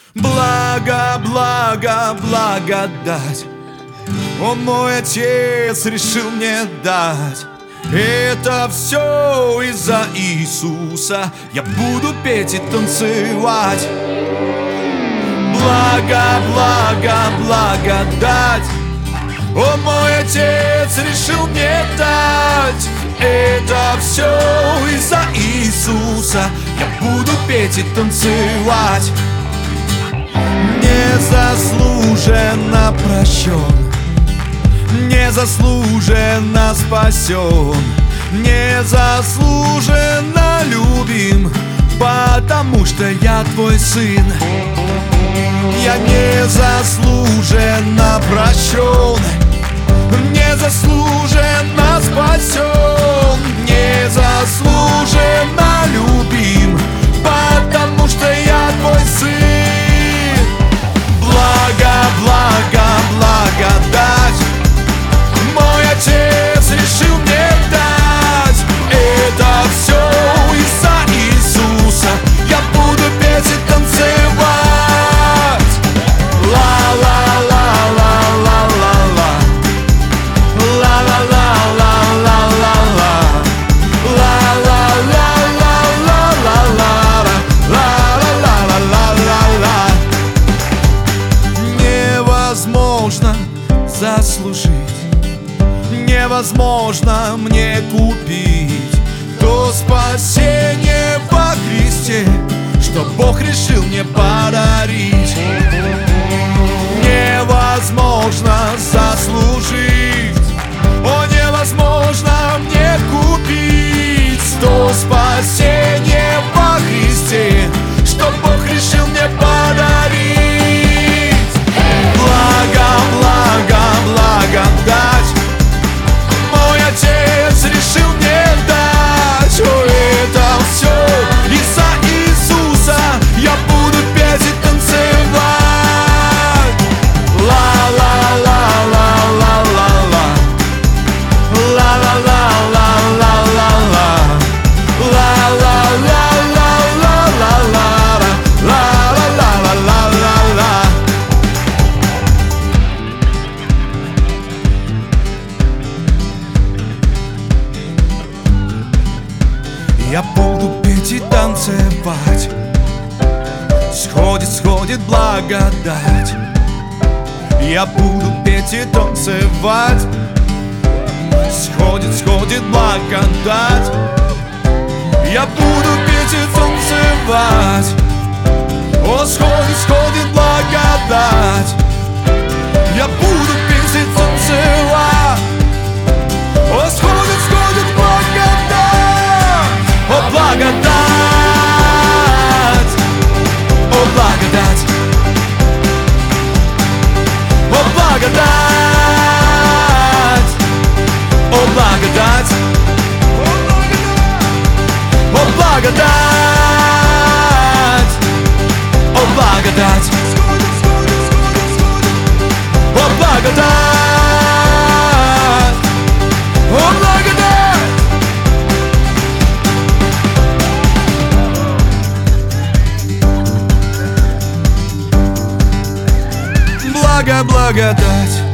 Благо, благо, благодать Он, мой Отец, решил мне дать. Это все из-за Иисуса. Я буду петь и танцевать. Благо, благо, благодать Он, мой Отец, решил мне дать. Это все из-за Иисуса. Я буду петь и танцевать. Незаслуженно прощен, незаслуженно спасен, незаслуженно любим, потому что я твой сын. Я незаслуженно прощен, незаслуженно спасен, незаслуженно любим, потому что я твой сын. Благо, благо, благодать Мой Отец решил мне дать. Это все из-за Иисуса. Я буду петь и танцевать. Ла-ла-ла-ла-ла-ла-ла, ла-ла-ла-ла-ла-ла-ла, ла-ла-ла-ла-ла-ла-ла-ла-ла-ла-ла-ла. Невозможно заслужить, невозможно мне купить то спасение во Христе, что Бог решил мне подарить. Невозможно заслужить, о, невозможно мне купить то спасение во Христе, что Бог решил мне подарить. Благо, благо, благодать Мой Отец решил мне дать. О, это все из-за Иисуса. Я буду петь и танцевать. Ла-ла-ла-ла-ла-ла-ла, ла-ла-ла-ла-ла-ла-ла, ла-ла-ла-ла-ла-ла-ла-ла-ла-ла-ла-ла. Я буду петь и танцевать. Сходит, сходит благодать. Я буду петь и танцевать. Сходит, сходит благодать. Я буду петь и танцевать. О, сходит, сходит благодать. Я буду петь и танцевать. О, сходит, сходит благодать. О, благодать. О, благодать. О, благодать. О, благодать. О, благодать. О, благодать. О, благодать. О, благодать. Благо, благодать